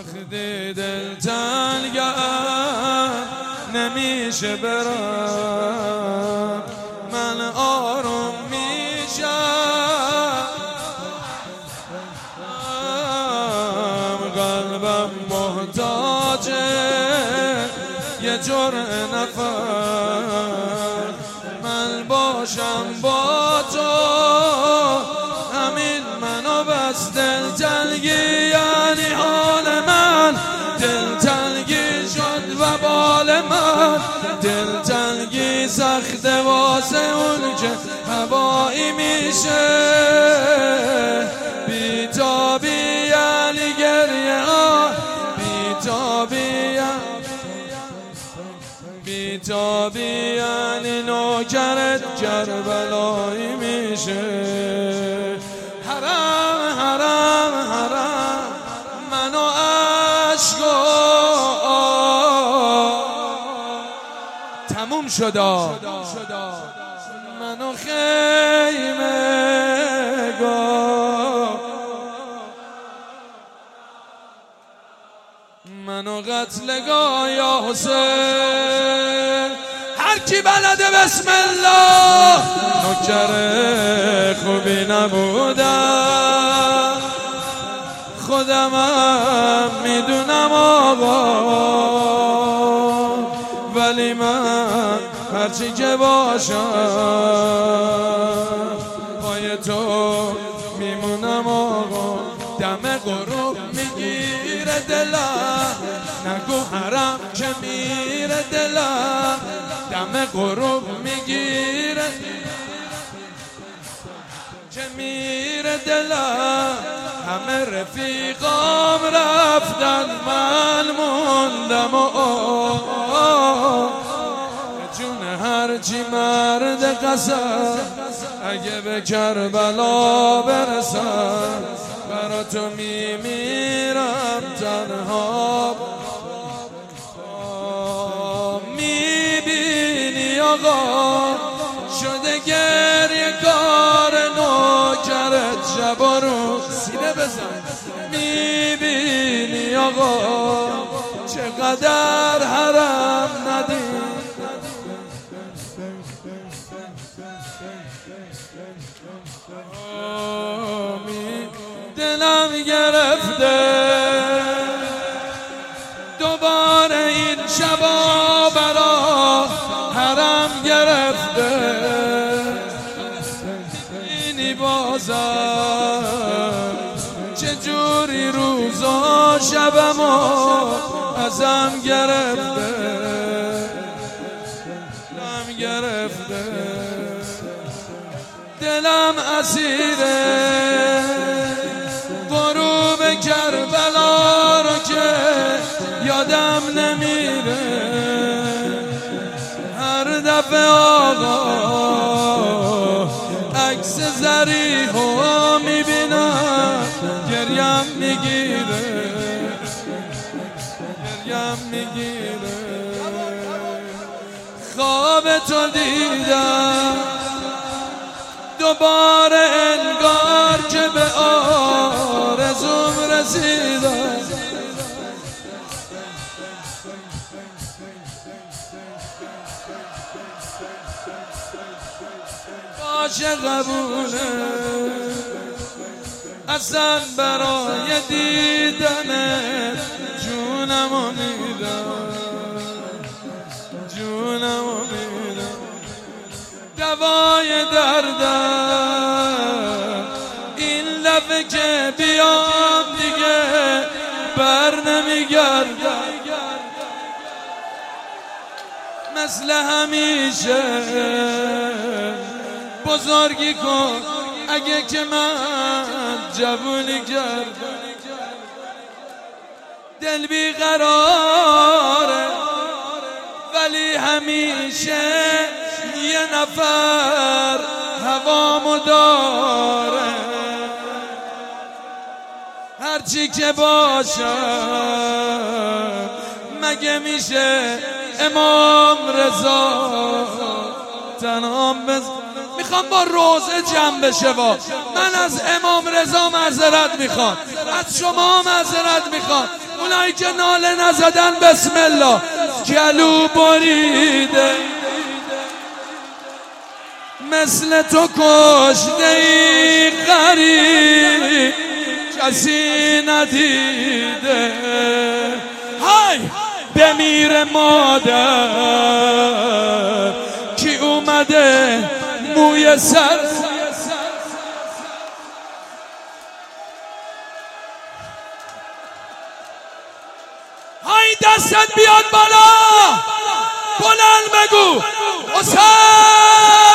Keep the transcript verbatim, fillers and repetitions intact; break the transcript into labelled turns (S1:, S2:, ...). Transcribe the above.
S1: وقتی دل تنگم نمیشه برم، من آروم میشم، قلبم محتاجه یه جرعه نفس، من باشم با تو همین منو بس. دلتنگی یعنی حال من، دلتنگی شد و بال من، دلتنگی سخت واسه اون که هوایی میشه، بیتابی یعنی گریه ها، بیتابی بیتابی یعنی نوکرت کربلایی میشه. حرام حرام حرام منو عشقا تموم شدا، منو خیمه گا، منو قتلگاه یا حسین. هر کی بلده بسم الله نوکر خوبی نبودم، خودمم میدونم آقا، ولی من هرچی که باشم پای تو میمونم آقا. دم غروب میگیره دلم، نگو حرام که میره دلم، دم غروب میگیره که میره دلم. همه رفیقام رفتن من موندم و جون هرچی مرد قسم اگه به کربلا برسم، برا تو میمیرم تنها. میبینی آقا شده گریه کار نوکرت شب و روز، سینه بزن. میبینی آقا چقدر حرم ندیم، دلم گرفته دوباره این شبا برا حرم گرفته. اینی بازم چجوری روزا شبمو ازم گرفته، دلم گرفته، دلم اسیره غروب کربلا رو که یادم نمیره. هر دفعه آقا عکس ضریحو میبینم گریم میگیره، گریم میگیره. خواب تو دیدم دوباره انگار که به آرزوم رسیدم، باشه قبوله اصلا برای دیدنت جونمو میدم، جونمو میدم. دوای دردم این لبه که بیام دیگه بر نمیگردم، مثل همیشه بزرگی کن اگه که من جوونی کردم. دل بیقراره ولی همیشه یه نفر هوامو داره، هرچی که باشم مگه میشه امام رضا تنام بز... میخوام با روزه جمع بشه. با من از امام رضا معذرت میخوام، از شما معذرت میخوام، اونایی که ناله نزدن بسم الله گلو بریده مثل تو کشته ای غریب کسی ندیده های بمیر مادر کی اومده موی سر های دستت بیاد بالا بلند بگو حسین